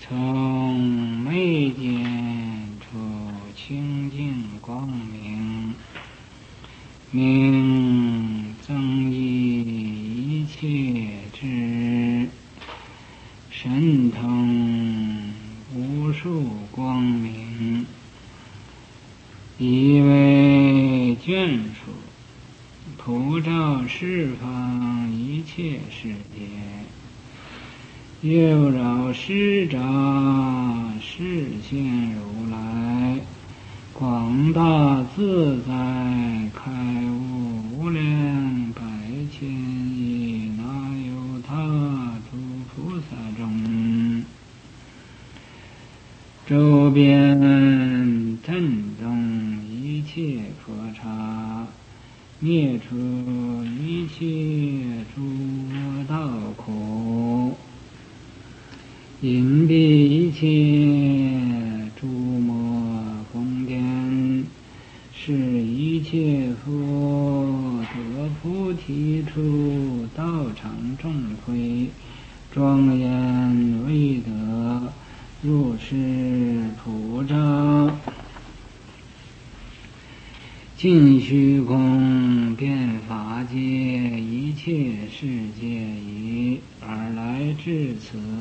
从眉间出清净光明，明增益一切智，神通无数光明，以为眷属，普照十方一切世界，右绕施照示现如来，广大自在开悟无量百千亿那由他诸菩萨中，周边震动一切佛刹，灭除一切诸恶道苦，隐蔽一切诸魔宫殿，使一切佛得菩提处，道场众会庄严威德，如是普照尽虚空遍法界一切世界已，而来至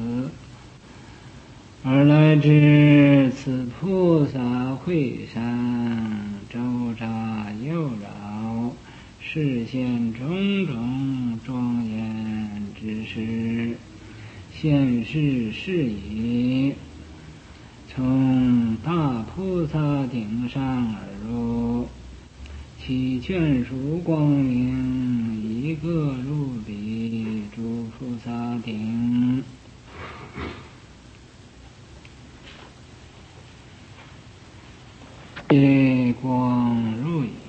此菩萨会上，周匝右绕，示现种种庄严之事，现世事已，从大菩萨顶上而入，其眷属光明一个如彼诸菩萨顶，一光如影。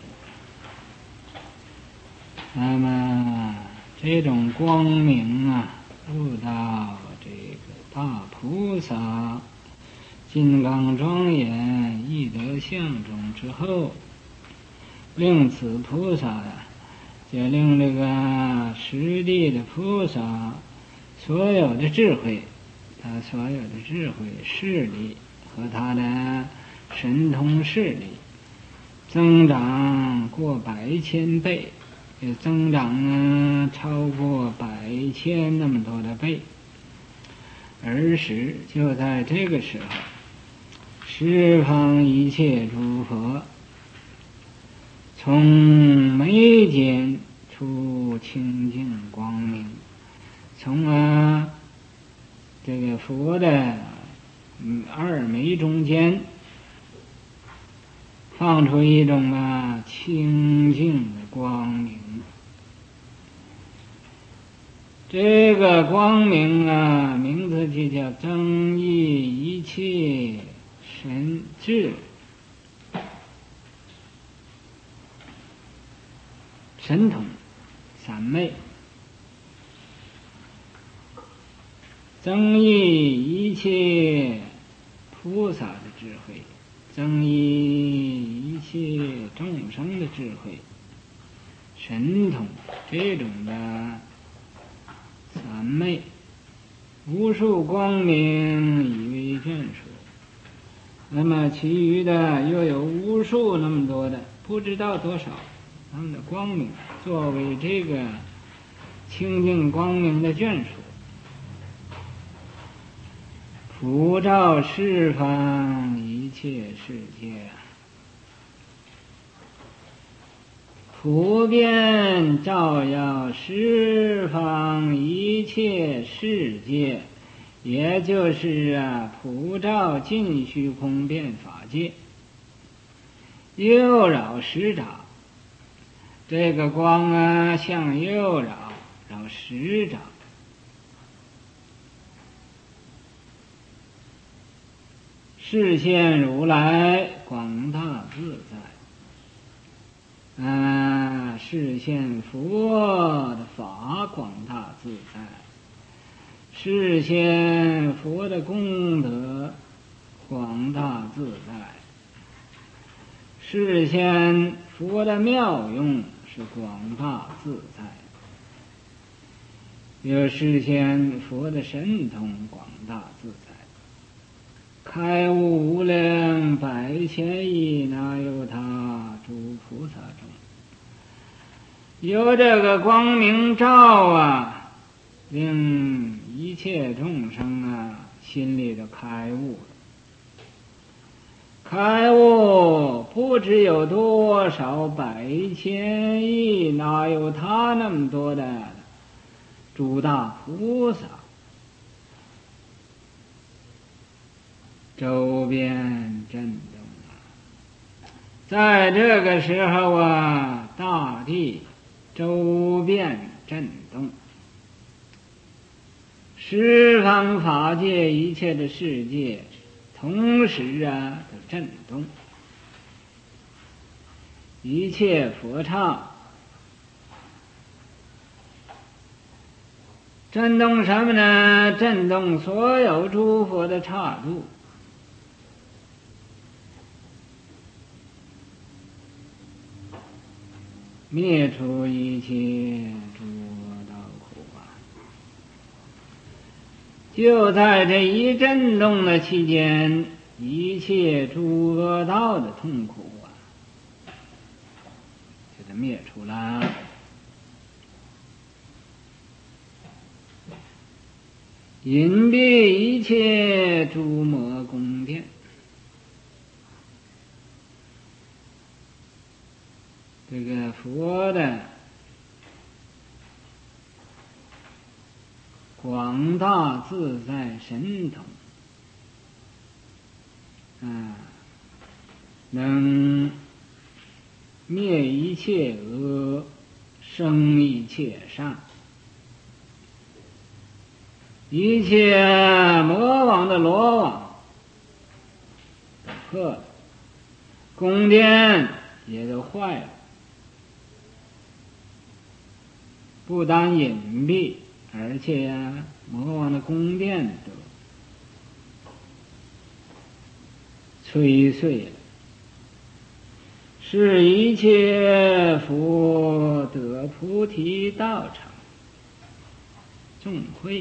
那么这种光明入到这个大菩萨金刚庄严义德相中之后，令此菩萨就令这个实地的菩萨所有的智慧，他所有的智慧势力和他的神通势力增长过100千倍，也增长超过100千那么多的倍。而时就在这个时候，十方一切诸佛从眉间出清净光明，从这个佛的二眉中间放出一种清净的光明。这个光明名字就叫增益一切神智神通三昧，增益一切菩萨的智慧，增益一切众生的智慧神通，这种的三昧无数光明以为眷属。那么其余的又有无数那么多的不知道多少他们的光明，作为这个清净光明的眷属，普照十方一切世界，普遍照耀十方一切世界，也就是普照尽虚空遍法界，右绕十照，这个光向右绕10照，示现如来广大自在，示现佛的法广大自在，示现佛的功德广大自在，示现佛的妙用是广大自在，又示现佛的神通广大自在。 开悟无量百千亿，哪有他诸菩萨中？有这个光明照啊，令一切众生啊心里的开悟。开悟不知有多少百千亿，哪有他那么多的诸大菩萨周边震动啊！在这个时候啊，大地周边震动，十方法界一切的世界同时啊都震动，一切佛刹震动什么呢？震动所有诸佛的刹度，灭除一切诸恶道苦啊！就在这一震动的期间，一切诸恶道的痛苦啊，就得灭除了。隐蔽一切诸魔宫殿，这个佛的广大自在神通啊，能灭一切恶，生一切善。一切魔王的罗网都破了，宫殿也都坏了，不但隐蔽，而且魔王的宫殿都摧碎了，是一切佛得菩提道场，众会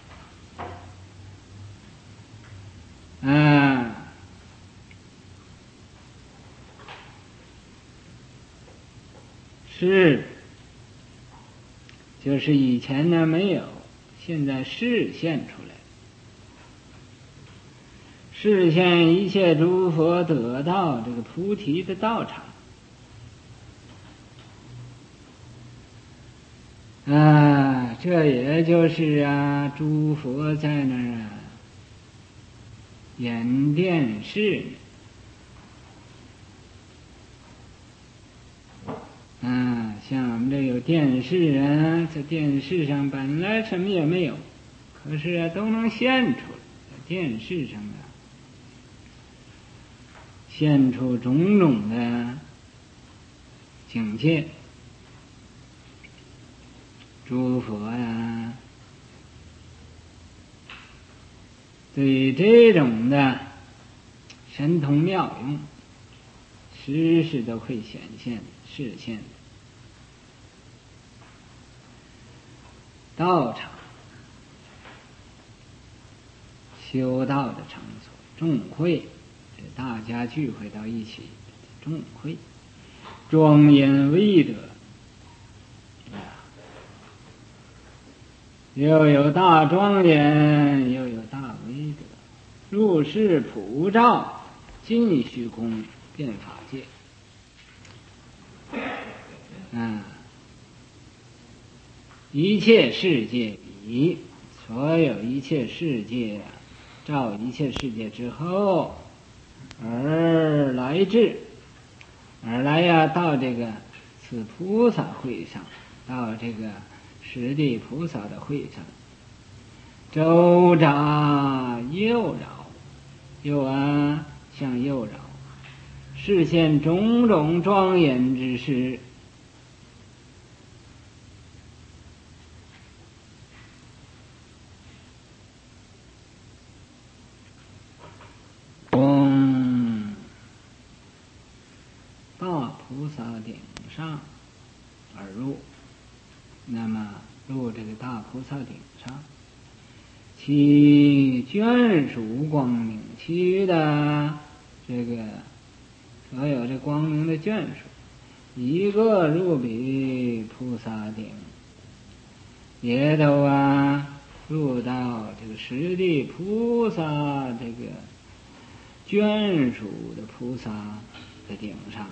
是，就是以前呢没有，现在示现出来，示现一切诸佛得到这个菩提的道场。这也就是诸佛在那儿演电视像我们这有电视在电视上本来什么也没有，可是都能现出来，在电视上现出种种的境界。诸佛对这种的神通妙用，时时都会显现示现的。道场，修道的场所，众会，大家聚会到一起，众会，庄严威德，又有大庄严，又有大威德，入世普照，尽虚空，遍法界。一切世界比所有一切世界照一切世界之后而来到这个此菩萨会上，到这个十地菩萨的会上，周匝右绕，向右绕，示现种种庄严之事。大菩萨顶上而入，那么入这个大菩萨顶上， 其眷属光明，其余的这个所有这光明的眷属，一个入彼菩萨顶，也都入到这个十地菩萨这个眷属的菩萨的顶上。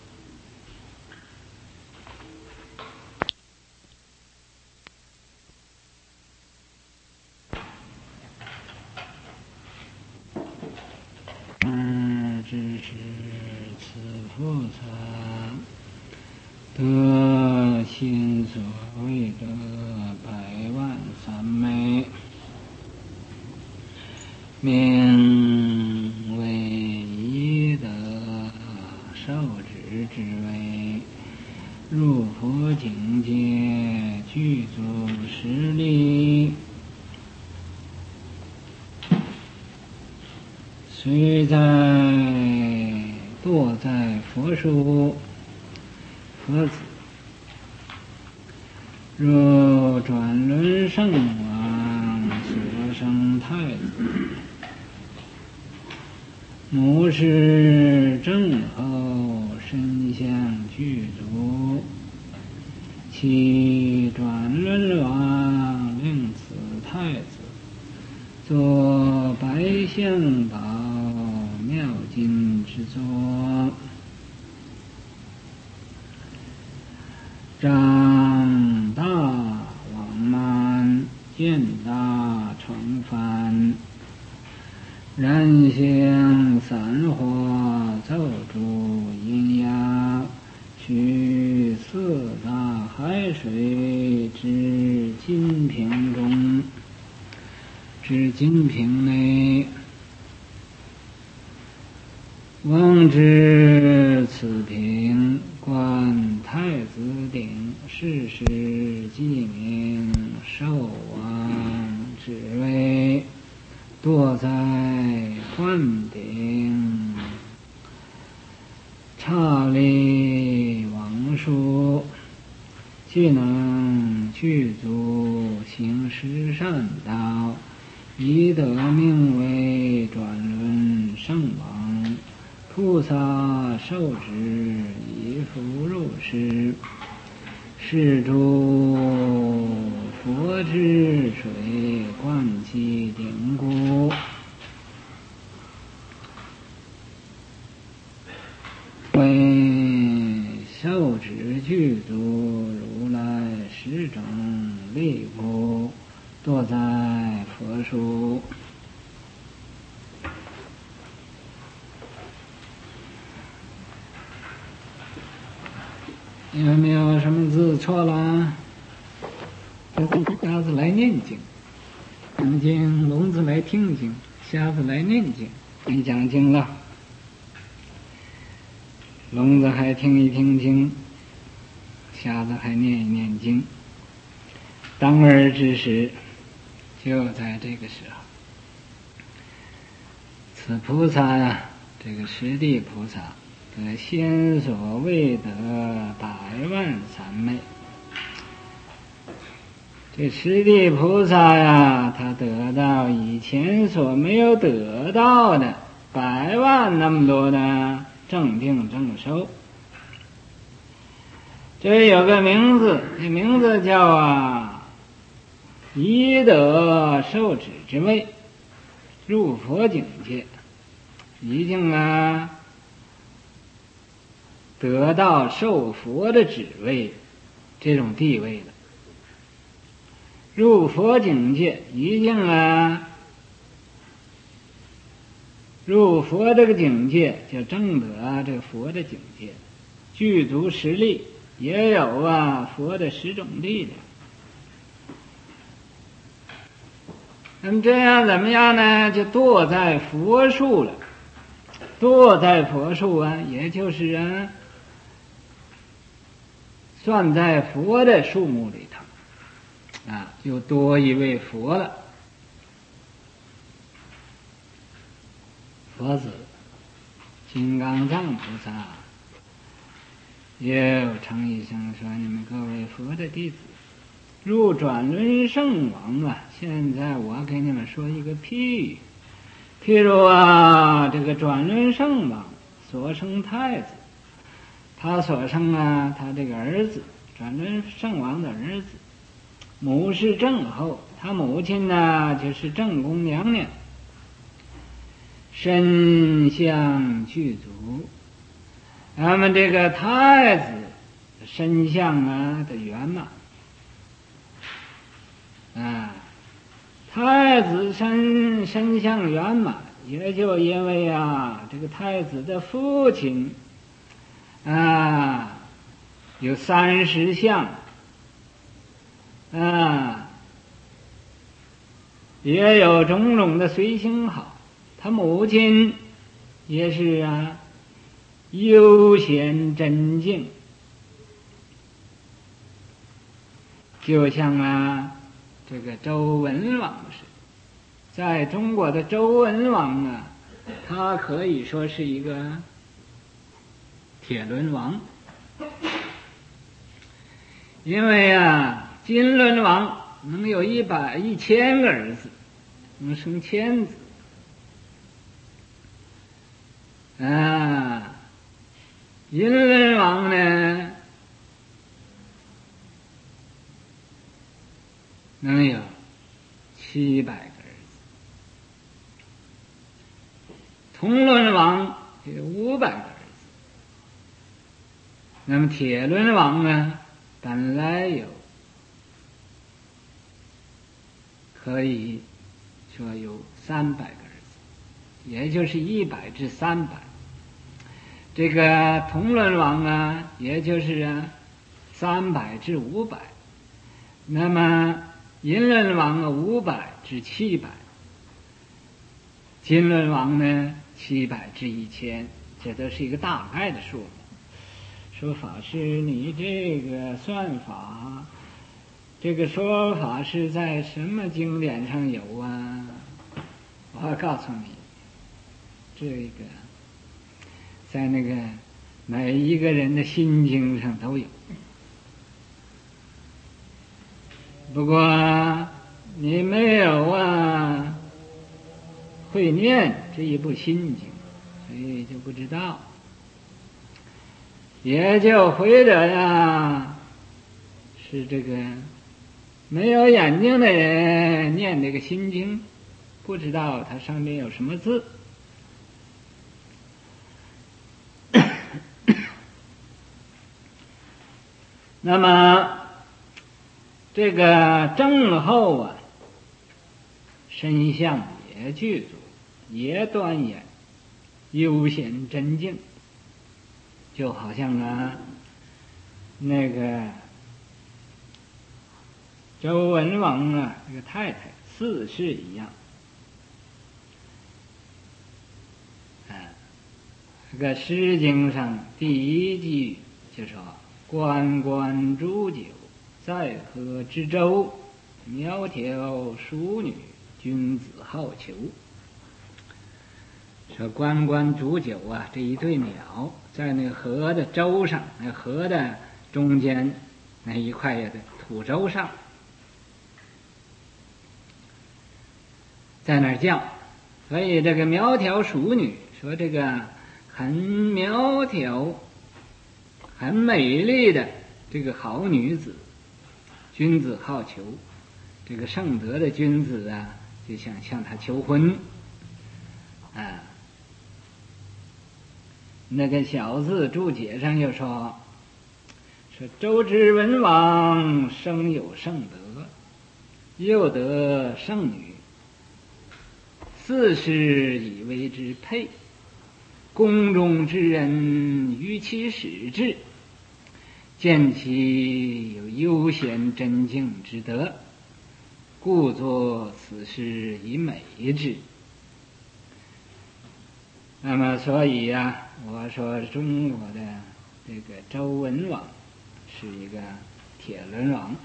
只是此菩萨得心所谓的100,000,000,3昧，名为一得受持之位，入佛境界，具足实力。虽堕在佛书佛子，若转轮圣王所生太子，母是正后身相具足，其转轮王令此太子作白象宝妙金之作，长大往满，见大成幡，然香散花奏诸阴阳，取四大海水至金瓶中，至金瓶内，望至此瓶，观太子顶，世世记名，寿王之位，堕在幻顶，刹利王树，既能具足行十善道，以得名为转轮圣王。菩萨受持以复入世，是诸佛之水，灌其顶骨，为受持具足如来十种力故，堕在佛书。有没有什么字错了？瞎子来念经，听经；聋子来听经，瞎子来念经。你讲经了，聋子还听一听经，瞎子还念一念经。当儿之时，就在这个时候，此菩萨这个十地菩萨得先所未得100,000,000,3昧。这十地菩萨他得到以前所没有得到的100,000,000那么多的正定正受。这有个名字，这名字叫一得受持之位，入佛境界，已经得到受佛的职位，这种地位了。入佛境界，已经入佛这个境界，就证得这个佛的境界，具足实力，也有佛的10种力量。那么这样怎么样呢？就堕在佛数了。堕在佛数也就是算在佛的数目里头就多一位佛了。佛子金刚藏菩萨又称一声说：“你们各位佛的弟子， 入转轮圣王啊。现在我给你们说一个譬喻，譬如啊，这个转轮圣王所生太子，他所生啊，他这个儿子，转轮圣王的儿子，母是正后，他母亲呢就是正宫娘娘，身相具足。那么这个太子身相啊的圆满啊，太子身相圆满，也就因为啊，这个太子的父亲啊有30相啊，也有种种的随行好。他母亲也是啊，悠闲真静，就像啊这个周文王似的。在中国的周文王啊，他可以说是一个铁轮王，因为啊金轮王能有1000个儿子，能生1000子啊，银轮王呢能有700个儿子，铜轮王有500个儿子。那么铁轮王呢，本来可以说有300个儿子，也就是100至300。这个铜轮王啊，也就是300至500。那么银轮王啊，500至700。金轮王呢，700至1000，这都是一个大概的数目。说法师，你这个算法，这个说法是在什么经典上有啊？我告诉你，这个在那个每一个人的心经上都有。不过你没有啊会念这一部心经，所以就不知道。也就或者呀，是这个没有眼睛的人念这个心经，不知道它上面有什么字。那么这个正后啊，身相也具足，也端严，悠闲真静，就好像啊那个周文王啊这个太太4世一样。这个《诗经》上第1句就说：“关关雎酒，在河之洲，窈窕淑女，君子好逑。”说关关雎酒啊，这一对鸟在那个河的洲上，那河的中间那一块的土洲上，在那儿叫。所以这个窈窕淑女，说这个很苗条很美丽的这个好女子，君子好逑，这个圣德的君子啊，就想向她求婚啊。那个小字注解上又说周之文王生有圣德，又得圣女，4世以为之配，宫中之人于其使之，见其有悠闲真静之德，故作此事以美之。那么所以啊，我说中国的这个周文王是一个铁轮王。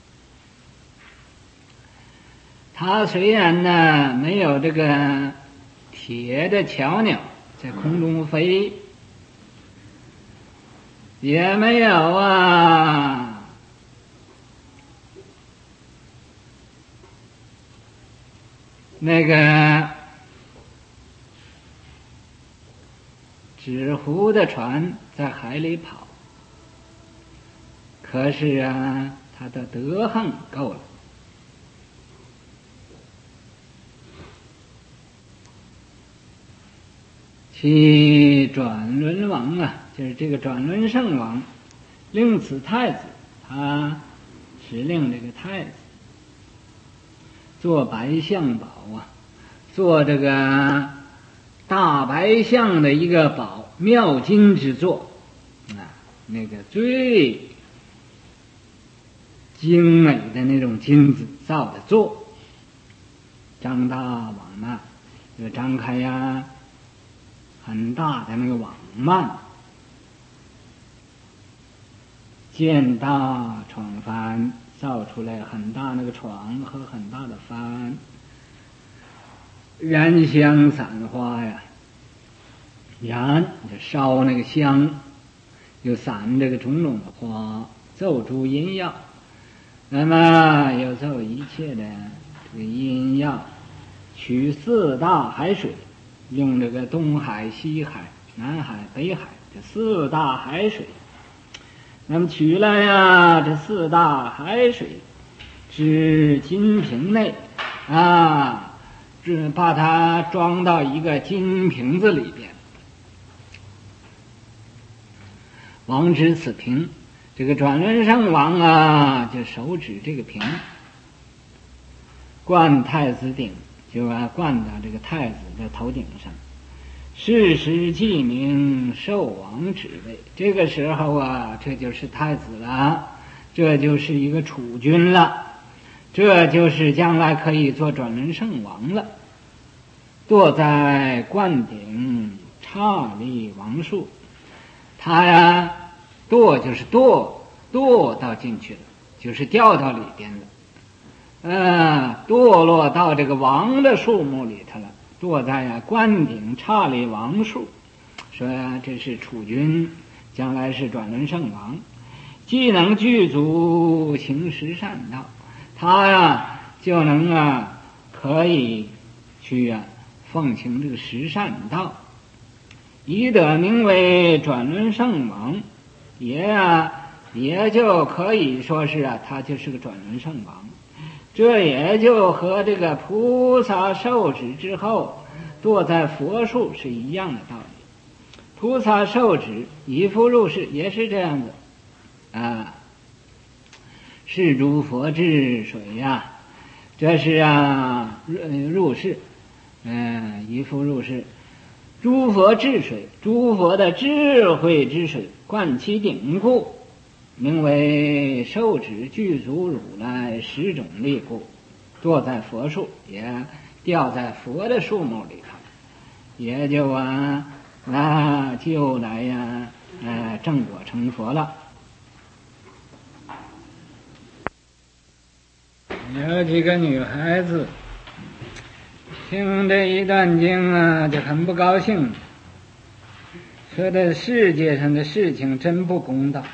他虽然呢没有这个铁的巧鸟在空中飞，也没有啊那个纸糊的船在海里跑，可是啊，他的德行够了。其转轮王啊，就是这个转轮圣王，令此太子，他是令这个太子做白象宝啊，做这个大白象的一个宝，妙金之作啊，那个最精美的那种金子造的座。张大网啊，就张开呀很大的那个网幔，建大床帆，造出来很大那个床和很大的帆，燃香散花呀，燃就烧那个香，又散这个种种的花，奏诸音药，那么又奏一切的这个音药，取四大海水，用这个东海、西海、南海、北海这四大海水，那么取了呀这四大海水至金瓶内啊，把它装到一个金瓶子里边。王指此瓶，这个转轮圣王啊，就手指这个瓶，冠太子顶，就把冠到这个太子的头顶上。世时记名，寿王职位。这个时候啊，这就是太子了，这就是一个储君了，这就是将来可以做转轮圣王了。坐在冠顶，刹立王树。他呀，堕就是堕到进去了，就是掉到里边了，堕落到这个王的树木里头了。坐在呀冠顶刹立王树，说呀这是储君，将来是转轮圣王，既能具足行十善道，他呀就能啊可以去啊奉行这个十善道，以得名为转轮圣王，也就可以说是啊他就是个转轮圣王。这也就和这个菩萨受持之后坐在佛树是一样的道理。菩萨受持以复入世也是这样子啊，是诸佛智水呀，这是啊入世，以复入世，诸佛智水，诸佛的智慧之水，灌其顶故，名为受持具足如来十种力故。坐在佛树，也掉在佛的树木里头，也就就来呀正果成佛了。有几个女孩子听这一段经啊，就很不高兴，说这世界上的事情真不公道，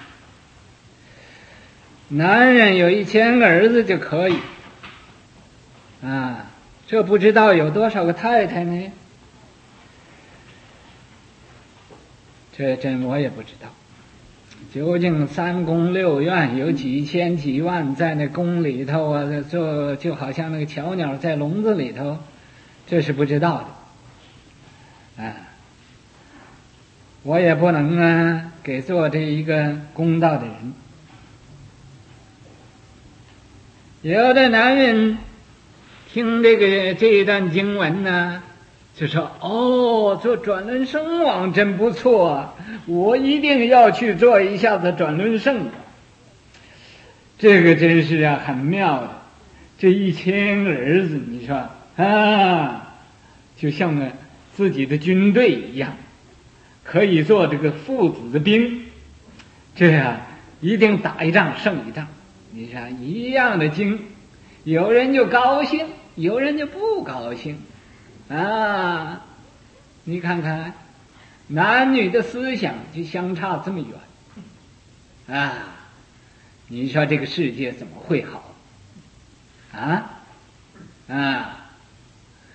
男人有1000个儿子就可以啊，这不知道有多少个太太呢？这真我也不知道，究竟3宫6院有几千几万在那宫里头啊，就好像那个巧鸟在笼子里头，这是不知道的啊。我也不能啊给做这一个公道的人。有的男人听这一段经文呢，就说哦，做转轮圣王真不错啊，我一定要去做一下子转轮圣王。这个真是啊很妙的，这1000个儿子，你说啊，就像个自己的军队一样，可以做这个父子的兵，这样一定打一仗胜一仗。你说一样的经，有人就高兴，有人就不高兴啊！你看看，男女的思想就相差这么远啊！你说这个世界怎么会好啊？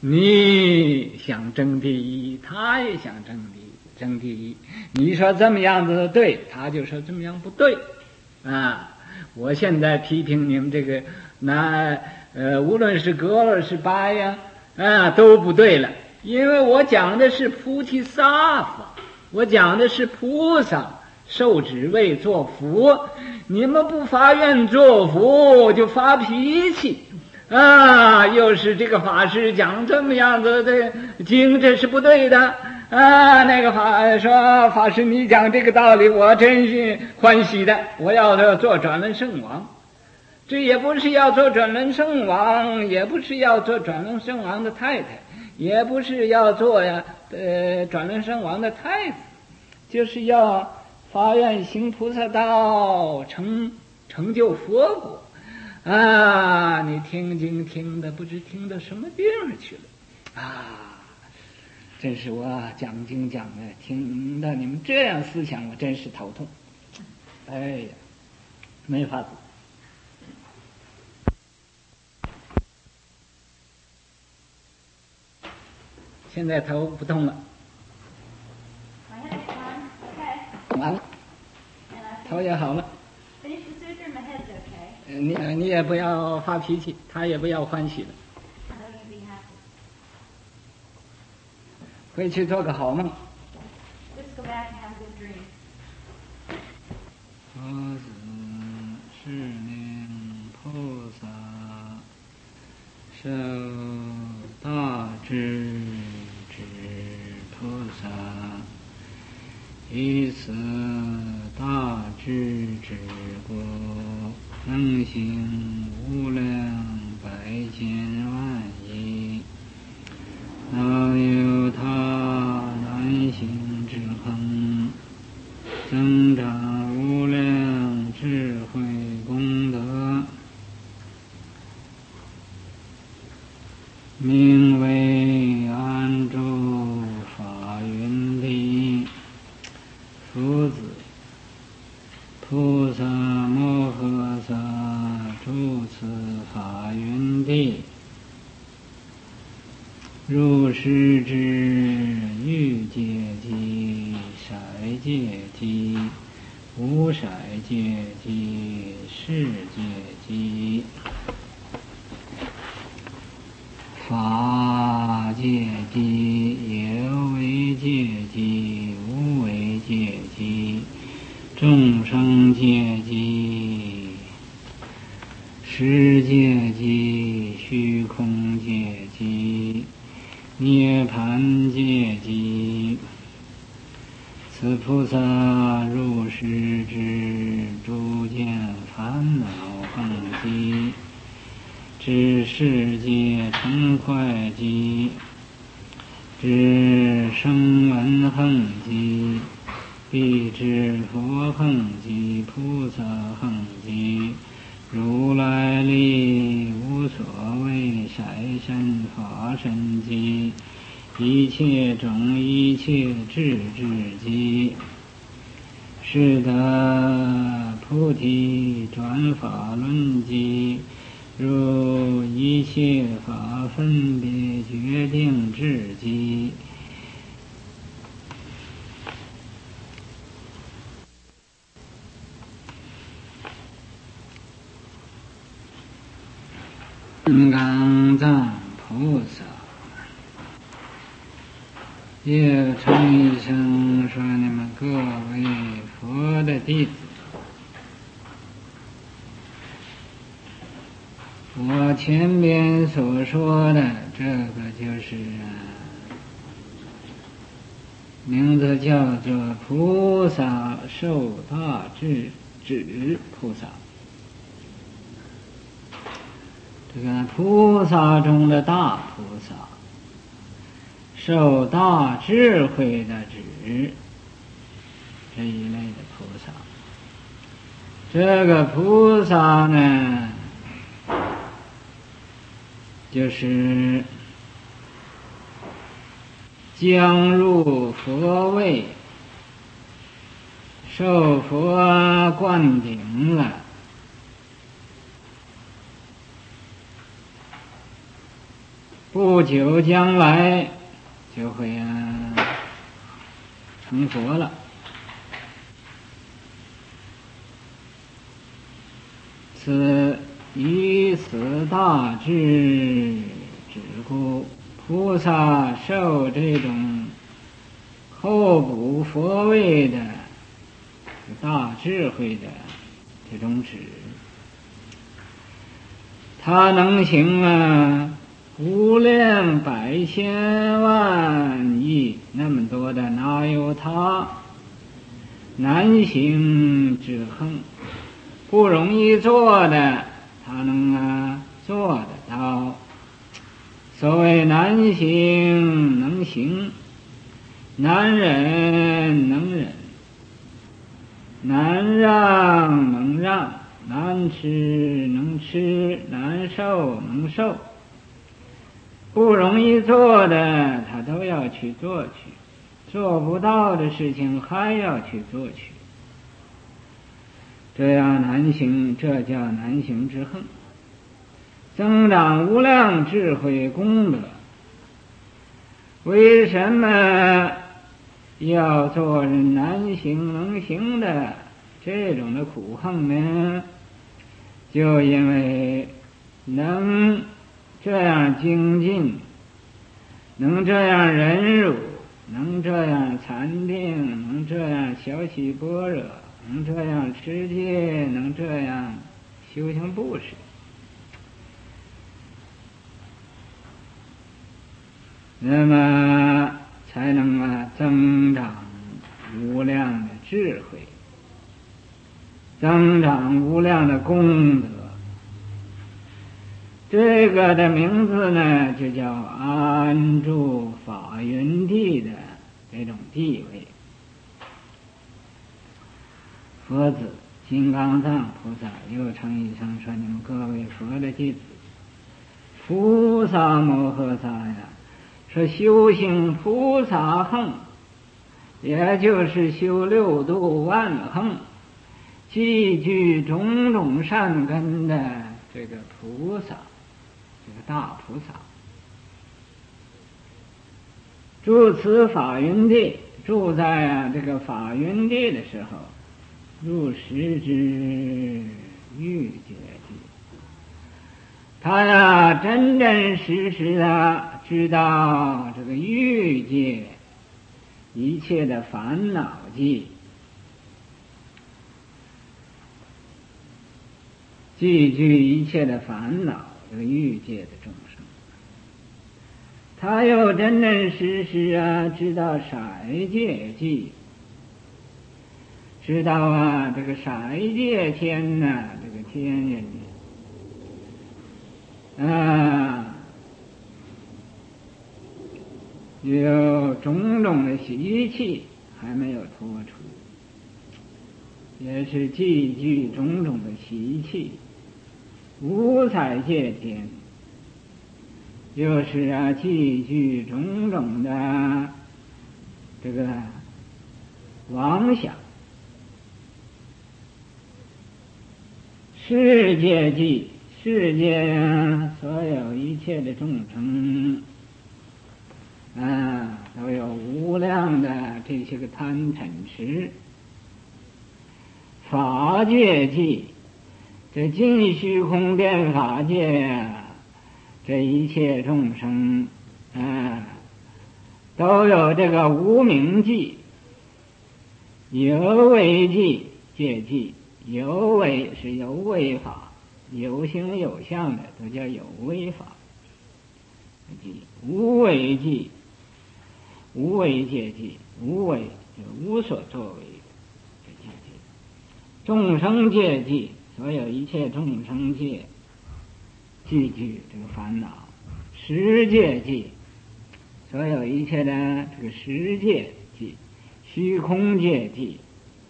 你想争第一，他也想争第一。你说这么样子对，他就说这么样不对啊。我现在批评你们这个无论是格是巴呀都不对了，因为我讲的是菩提萨法，我讲的是菩萨受指位做佛，你们不发愿做佛就发脾气又是这个法师讲这么样子的经，这是不对的那个法师你讲这个道理，我真是欢喜的，我要做转轮圣王。这也不是要做转轮圣王，也不是要做转轮圣王的太太，也不是要做转轮圣王的太子，就是要发愿行菩萨道，成就佛果你听经听的不知听到什么地方去了这是我讲经讲的，听到你们这样思想，我真是头痛。哎呀，没法子。现在头不痛了，完了，头也好了。你也不要发脾气，他也不要欢喜了。回去做个好梦。佛子是名菩萨，受大智菩萨，以此大智之果，能行无量百千万亿，哪有他难行之恒，增长无量智慧功德，名为安住法云地。夫子菩萨摩诃萨住此法云地，如是之欲界机、色界机、无色界机、世界机、法界机、有为界机、无为界机、众生界机、世界机、虚空界机、涅槃界机，此菩萨如是之诸见烦恼横机，知世界成快机，知声闻横机，必知佛横机、菩萨横机，如来力无所谓色身法身机，一切种一切智机，是得菩提转法轮机，如一切法分别决定智机，金刚藏菩萨也称一声说，你们各位佛的弟子，我前边所说的这个就是名字叫做菩萨受大智菩萨。这个菩萨中的大菩萨，受大智慧的智，这一类的菩萨。这个菩萨呢，就是将入佛位，受佛灌顶了， 不久将来就会成佛了。以此大智之故，菩萨受这种后补佛位的大智慧的这种旨，他能行无量百千万亿那么多的，哪有他难行之横？不容易做的，他能做得到。所谓难行能行，难忍能忍，难让能让，难吃能吃，难受能受。不容易做的他都要去做去，做不到的事情还要去做去，这样难行，这叫难行之横。增长无量智慧功德，为什么要做难行能行的这种的苦横呢？就因为能这样精进，能这样忍辱，能这样禅定，能这样小起般若，能这样持戒，能这样修行布施，那么才能增长无量的智慧，增长无量的功德。这个的名字呢，就叫安住法云地的这种地位。佛子金刚藏菩萨又称一声说：“你们各位佛的弟子，菩萨摩诃萨呀，说修行菩萨行，也就是修六度万行，积聚种种善根的这个菩萨，这个大菩萨，住此法云地，住在这个法云地的时候，入十之欲界地，他真真实实的知道这个欲界一切的烦恼界，积聚一切的烦恼，这个欲界的众生，他又真真实实知道色界界，知道这个色界天这个天人有种种的习气还没有脱除，也是积聚种种的习气。五彩界天又是积聚种种的这个妄想。世界际，世界所有一切的众生都有无量的这些个贪嗔痴。法界际，这尽虚空遍法界这一切众生都有这个无明际，有为际界际。有为是有为法，有形有相的都叫有为法。无为际，无为界际，无为就无所作为的界际。众生界际，所有一切众生界积聚这个烦恼。十界际，所有一切的这个十界际，虚空界际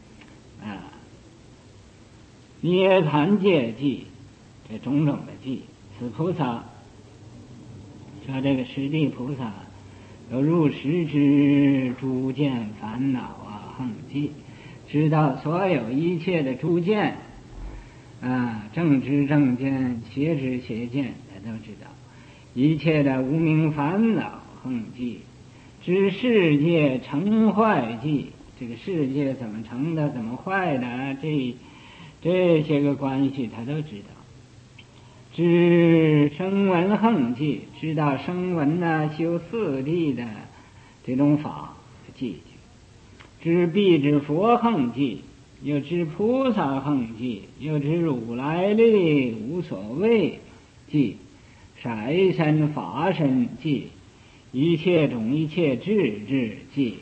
涅槃界际，这种种的际。此菩萨说这个十地菩萨有入十之诸见烦恼横迹，知道所有一切的诸见正知正见，邪知邪见，他都知道。 一切的无明烦恼横迹，知世界成坏迹，这个世界怎么成的，怎么坏的，这些个关系他都知道。知声闻横迹，知道声闻呢修四谛的这种法记据，知必知佛横迹，又知菩萨横迹，又知如来的无所谓记，色身法身记，一切种一切智智记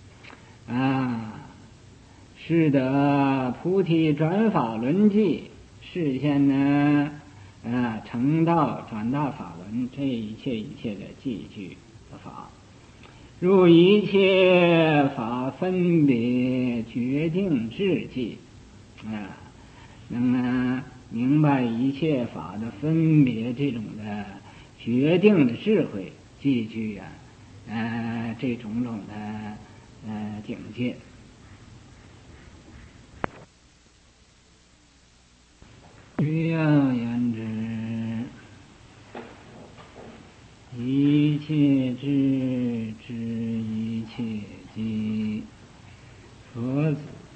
是得菩提转法轮记，实现呢成道转大法轮，这一切的记句的法，入一切法分别决定智记能明白一切法的分别，这种的决定的智慧记句这种的境界。需要言之，一切智知一切机，佛子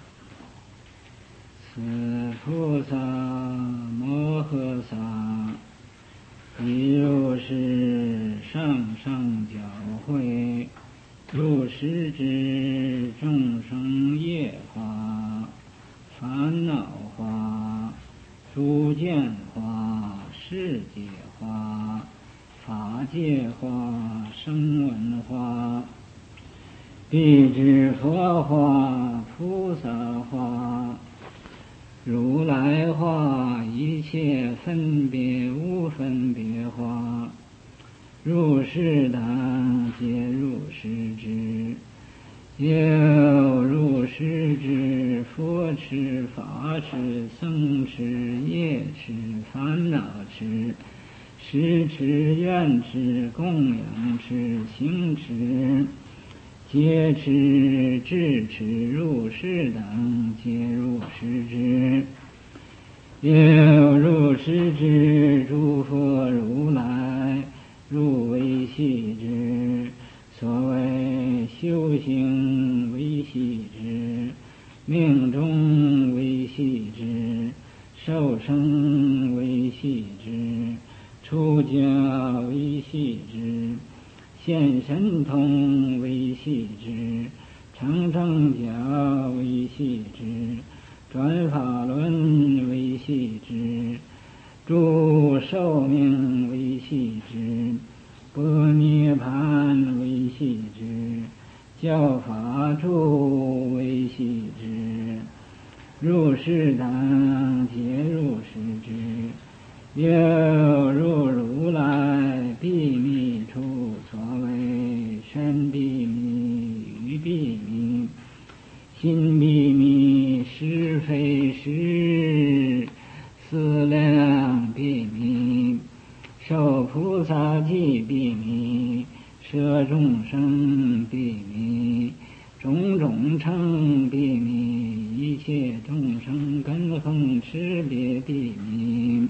此菩萨摩诃萨，一如是上教诲，如是知众生业化、烦恼化、诸见化、世界化、法界化、声闻化，必知佛化、菩萨化、如来化，一切分别无分别化，如是当皆如是知，又如是知佛痴、法痴、僧痴、业痴、烦恼痴、识痴、愿痴、供养痴、行痴，皆痴智痴，如是等皆如是知，又如是知诸佛如来入微细之，所谓修行微细之，命中微细之，受生微细之，出家微细之，现神通微细之，成正觉微细之，转法轮微细之，诸寿命微细之，般涅盘微细之，教法住微细之，如是等皆如是知，又如来秘密处，所谓身秘密、语秘密、心秘密、是非实、思量秘密、受菩萨记秘密、摄众生秘密、种种称秘密、一切众生根横识别秘密、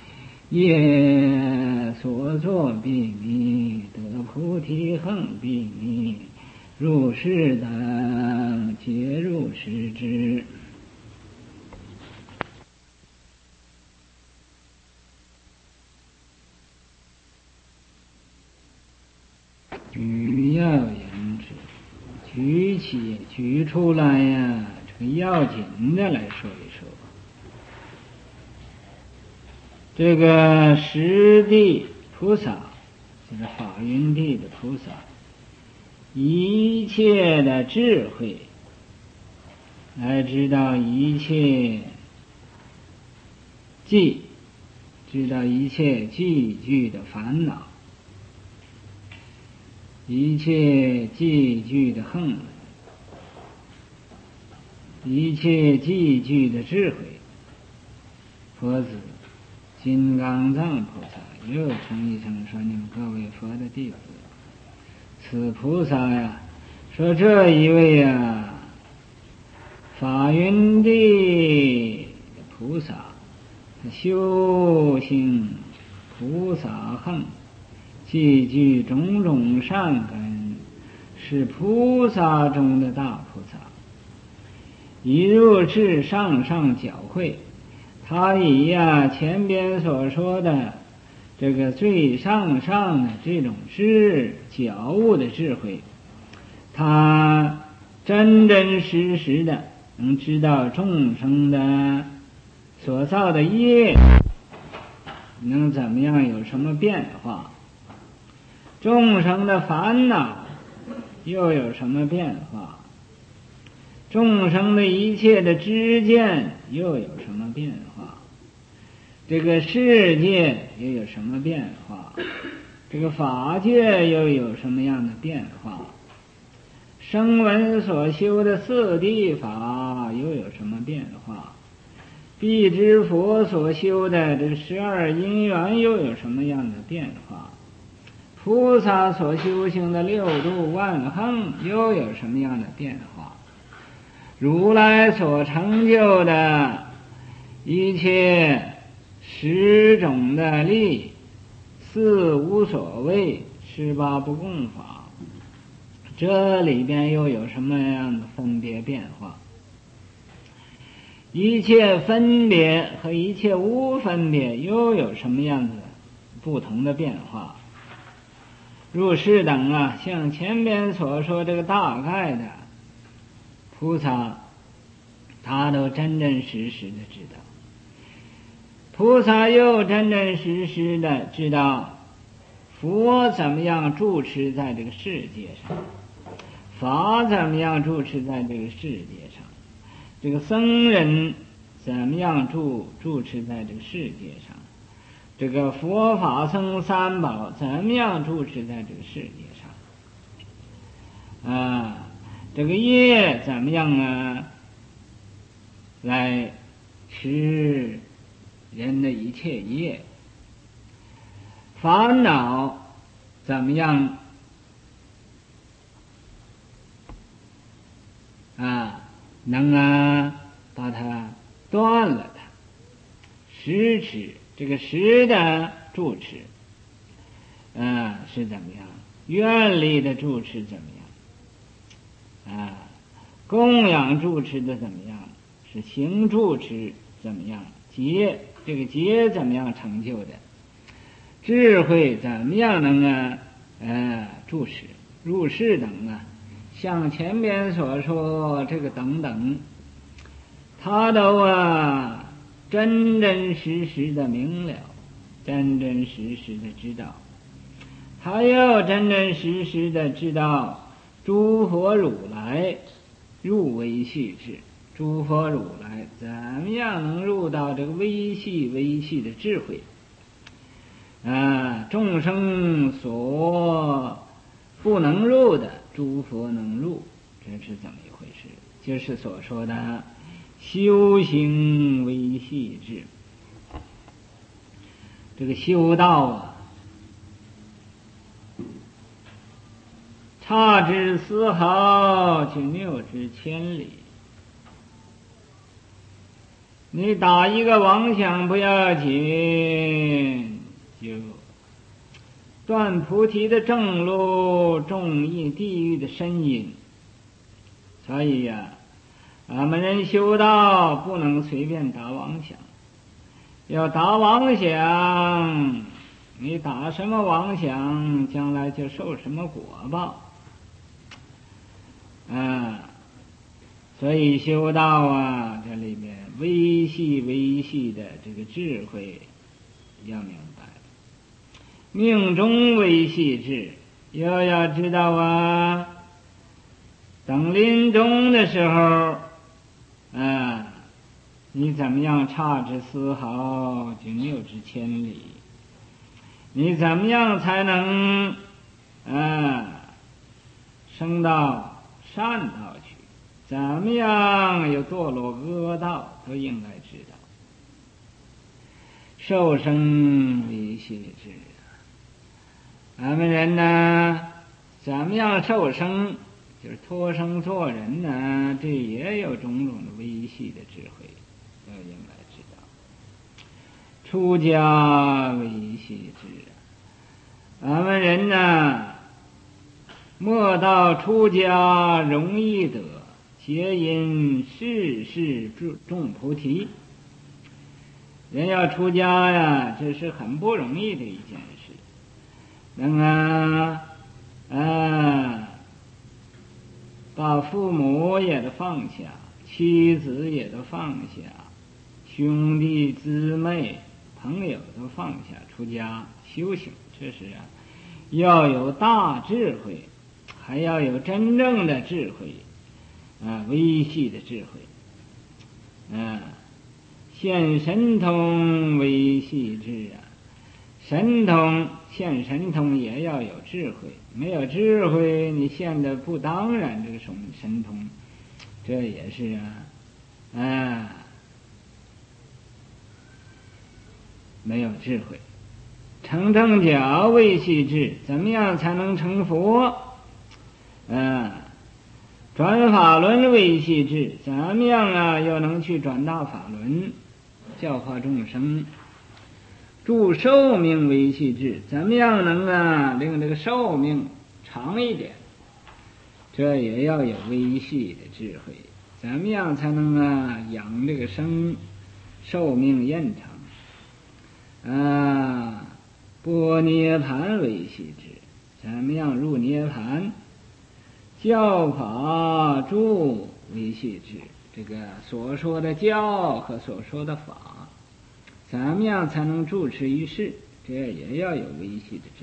业所作秘密、得菩提横秘密，如是等皆如是知。举要言之，举出来这个要紧的来说一说。这个十地菩萨，就是法云地的菩萨，一切的智慧来知道一切记，知道一切记句的烦恼，一切记句的横，一切记句的智慧。佛子金刚藏菩萨又称一声说：你们各位佛的弟子，此菩萨说这一位法云地菩萨修行菩萨横， 既具种种善根，是菩萨中的大菩萨。一入至上教诲，他以前边所说的这个最上的这种觉悟的智慧，他真真实实的能知道众生的所造的业能怎么样有什么变化，众生的烦恼又有什么变化，众生的一切的知见又有什么变化，这个世界又有什么变化，这个法界又有什么样的变化，声闻所修的四谛法又有什么变化，必知佛所修的这12因缘又有什么样的变化，菩萨所修行的6度万行又有什么样的变化，如来所成就的一切10种的力，4无所谓，18不共法，这里边又有什么样的分别变化，一切分别和一切无分别又有什么样子不同的变化。入世等像前边所说这个大概的菩萨，他都真真实实的知道，菩萨又真真实实的知道佛怎么样住持在这个世界上，法怎么样住持在这个世界上，这个僧人怎么样住持在这个世界上，这个佛法僧三宝怎么样住持在这个世界上，这个业怎么样来持人的一切业，烦恼怎么样能把它断了它，实持这个实的住持是怎么样，愿力的住持怎么样供养住持的怎么样，是行住持怎么样，结这个结怎么样成就的，智慧怎么样能住持入世等像前边所说这个等等，他都真真实实的明了，真真实实的知道，他又真真实实的知道诸佛如来入微细智，诸佛如来怎么样能入到这个微细的智慧，众生所不能入的诸佛能入，这是怎么一回事，就是所说的修行微细智。这个修道差之丝毫，就谬之千里。你打一个妄想不要紧，就断菩提的正路，种地狱的深因。所以俺们人修道不能随便打妄想，要打妄想，你打什么妄想，将来就受什么果报。所以修道这里面微细的这个智慧要明白，命中微细智，又要知道等临终的时候你怎么样差之丝毫，就谬之千里，你怎么样才能升到善道去，怎么样有堕落恶道，都应该知道。受生微细智，俺们人怎么样受生，就是托生做人这也有种种的微细的智慧，都应该知道。出家微细智俺们人呢，莫道出家容易得，皆因世事种菩提。人要出家呀，这是很不容易的一件事。把父母也都放下，妻子也都放下，兄弟姊妹朋友都放下，出家修行，这是要有大智慧，还要有真正的智慧，微细的智慧，现神通微细智神通现神通也要有智慧，没有智慧你现的不当然，这个神通，这也是没有智慧。成正觉微细智，怎么样才能成佛？转法轮微细智，怎么样又能去转大法轮，教化众生？助寿命微细智，怎么样能令这个寿命长一点？这也要有微细的智慧。怎么样才能养这个寿命延长？般涅盘微细智，怎么样入涅盘？教法助微细智，这个所说的教和所说的法，怎么样才能住持于世？这也要有微细的智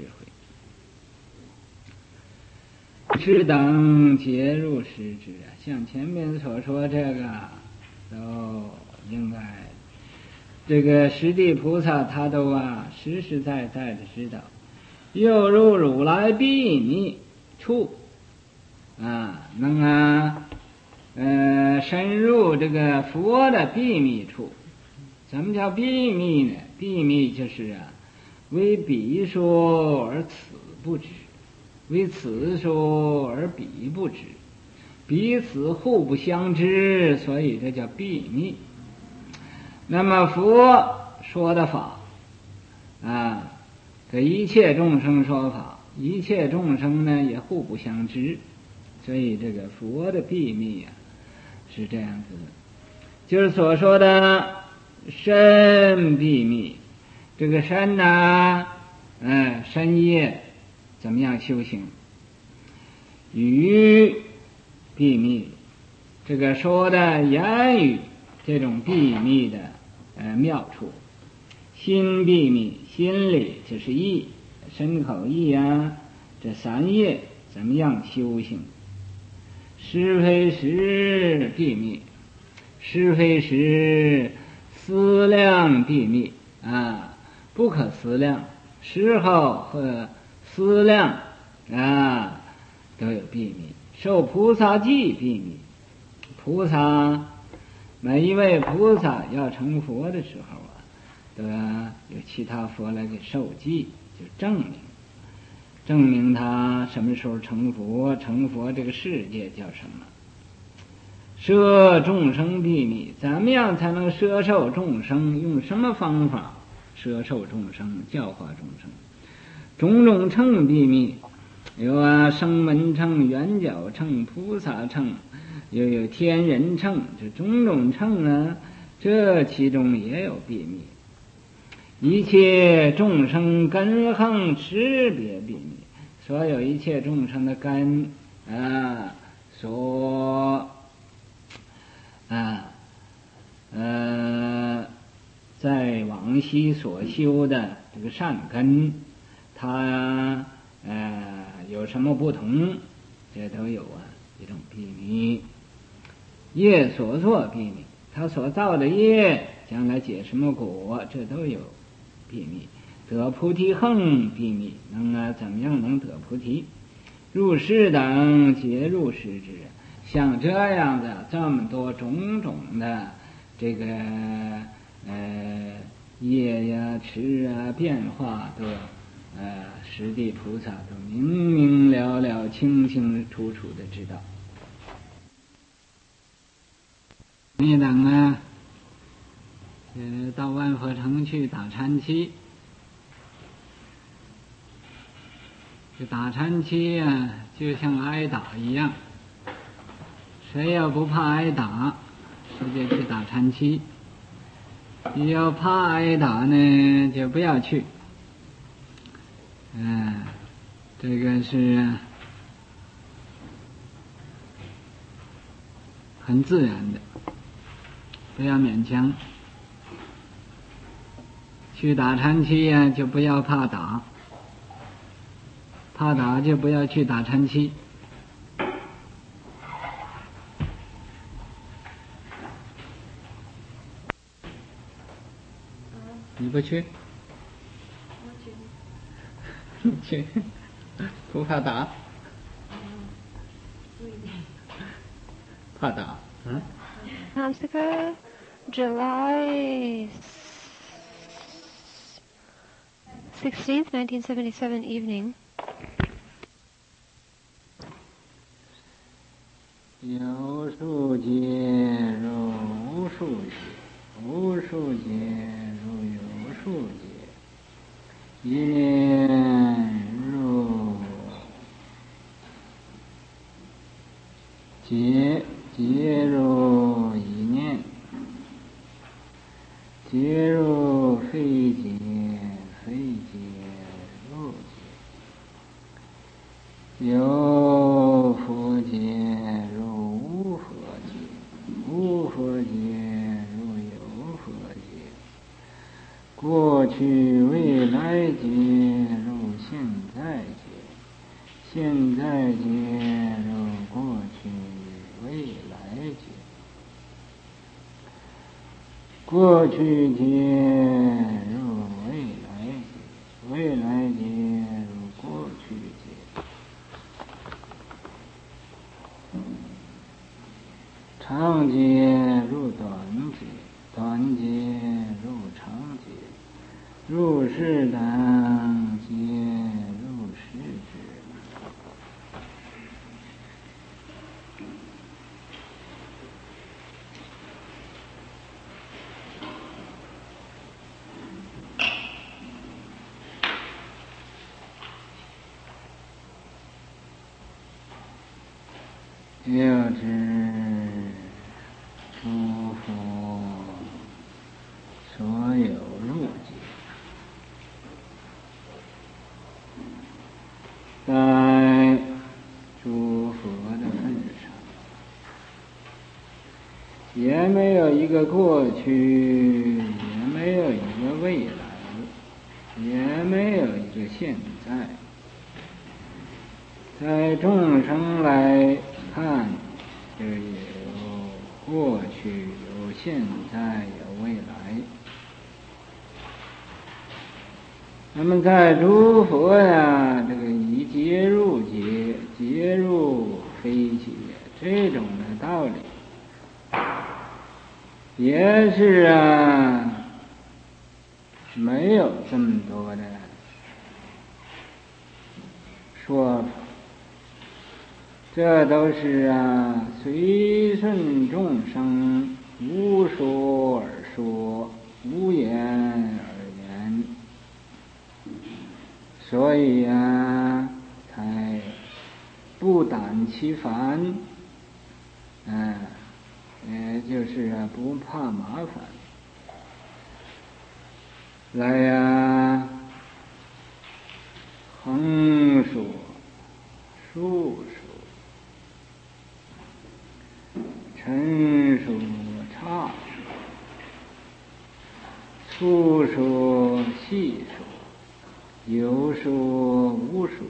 慧。是等皆入实知像前面所说这个都应该，这个十地菩萨他都实实在在的知道。又入如来秘密处能深入这个佛的秘密处。什么叫秘密呢？秘密就是为彼说而此不知，为此说而彼不知，彼此互不相知，所以这叫秘密。那么佛说的法给一切众生说法，一切众生呢也互不相知，所以这个佛的秘密是这样子的，就是所说的身秘密。这个身身业怎么样修行？语秘密，这个说的言语这种秘密的妙处。心秘密，心里就是意，身口意这三业怎么样修行？是非实秘密，是非实思量秘密不可思量，时候和思量都有秘密。受菩萨记秘密，菩萨每一位菩萨要成佛的时候都有其他佛来给受记，就证明他什么时候成佛，成佛这个世界叫什么？摄众生秘密，怎么样才能摄受众生？用什么方法摄受众生，教化众生？种种乘秘密，有声闻乘、缘觉乘、菩萨乘，又有天人乘，这种种乘这其中也有秘密。一切众生根横识别秘密，所有一切众生的根在往昔所修的这个善根，它有什么不同？这都有一种秘密。业所作秘密，他所造的业将来结什么果，这都有秘密。得菩提横秘密，怎么样能得菩提？入世等皆入世之，像这样的这么多种种的这个业持变化都十地菩萨都明明了了、清清楚楚的知道。你等到万佛城去打禅期， 这打禅期啊，就像挨打一样。谁要不怕挨打，谁就去打禅期；你要怕挨打呢，就不要去。这个是很自然的，不要勉强。去打禅期呀，就不要怕打，怕打就不要去打禅期。你不去？我去。去，不怕打？怕打？ Hamsika, July 16th, 1977 evening. 有数劫如无数劫，无数劫如有数劫，一念如劫，劫如一念，劫如非劫，非劫如劫，有佛劫如无佛劫，无佛劫如有佛劫，过去未来劫如现在劫，现在劫如过去未来劫，过去劫如未来劫，未来劫如过去劫，长劫如短劫，短劫如长劫，入世等劫入世之。又知诸佛所有入劫，在诸佛的份上，也没有一个过去，也没有一个未来，也没有一个现在。在众生来看，就有过去，有现在，有未来。那么在诸佛呀，这个以劫入劫，劫入非劫，这种的道理，也是没有这么多的说法。这都是随顺众生，无说而说，无言而言，所以才不胆其烦，也就是不怕麻烦，来横说竖说陈说岔说，粗说细说，有说无说，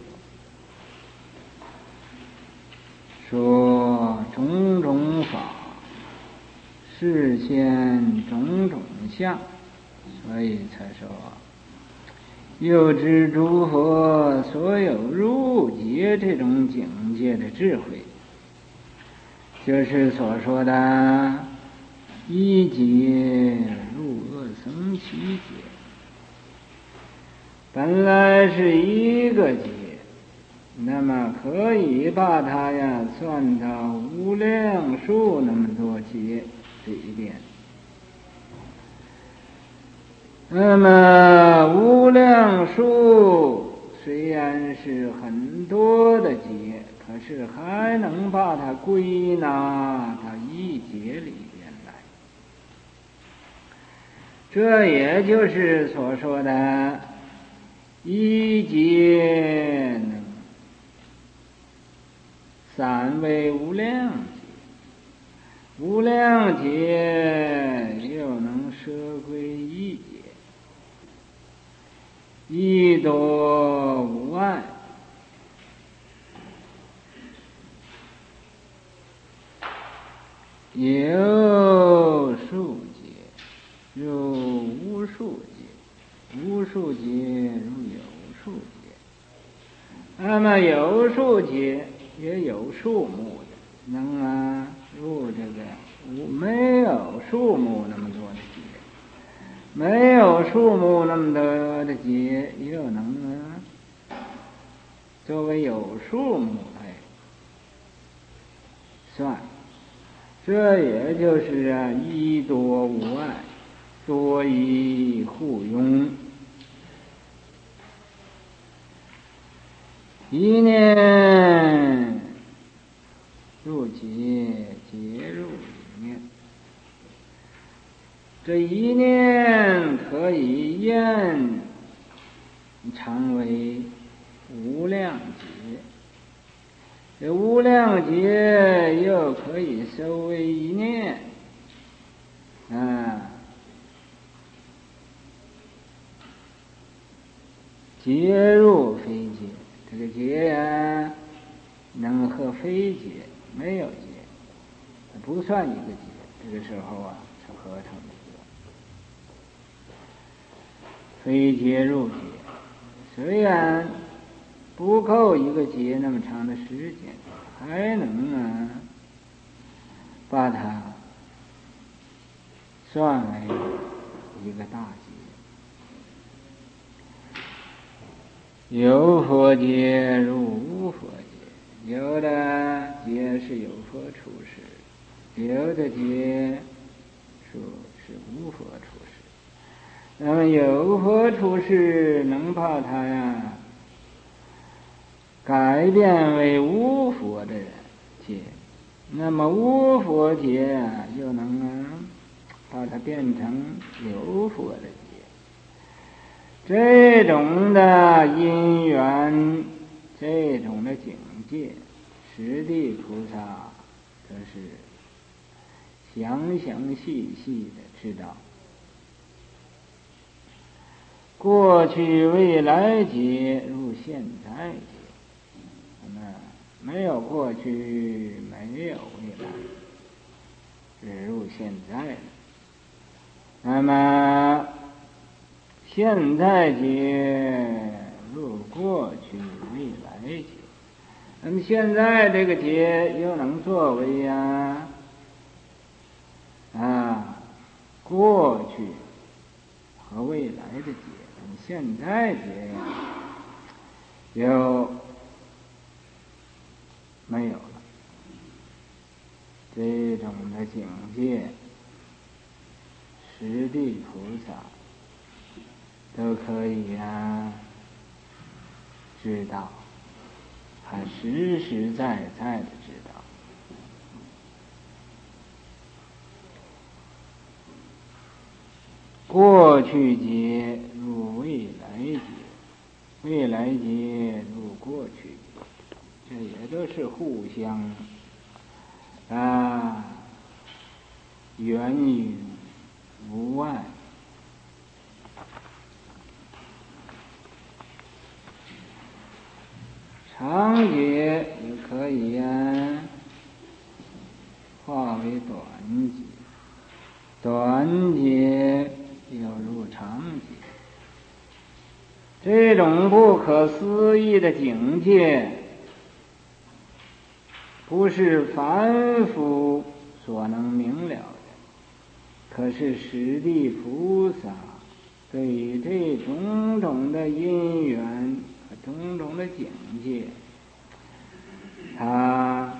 说种种法，示现种种相，所以才说又知诸佛所有入劫这种境界的智慧，就是所说的一劫入恶僧七劫，本来是一个劫，那么可以把它算到无量数那么多劫这一点。那么无量数虽然是很多的劫，可是还能把它归纳到一劫里边来。这也就是所说的一劫三为无量劫，无量劫又能摄归一劫，一多无碍。有数劫入无数劫，无数劫入有数劫。那么有数劫也有数目的，能入这个没有数目那么多的劫，没有数目那么多的劫又能作为有数目来算。这也就是一多无碍，多以互拥。一念入劫，劫入一念。这一念可以延长为无量劫，这无量劫又可以收为一念，劫入非劫，这个劫能和非劫没有劫，不算一个劫，这个时候是合成的。非劫入劫，虽然不够一个劫那么长的时间，还能把它算为一个大劫。有佛劫入无佛劫，有的劫是有佛出世，有的劫是无佛出世。那么有佛出世能把它改变为无佛的劫，那么无佛劫又能把它变成有佛的劫。这种的因缘，这种的境界，十地菩萨都是详详细细的知道。过去未来劫入现在劫，没有过去，没有未来，只入现在了。那么现在劫入过去未来劫，那么现在这个劫又能作为过去和未来的劫。现在劫又没有了，这种的境界，十地菩萨都可以知道，还实实在在的知道。过去劫入未来劫，未来劫入过去劫，这也都是互相源于无碍。长劫也可以化为短劫，短劫又入长劫。这种不可思议的境界，不是凡夫所能明了的。可是十地菩萨对于这种种的因缘和种种的境界，他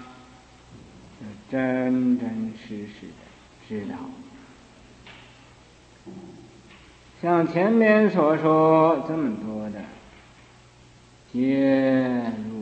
真真实实的知道。像前面所说这么多的皆如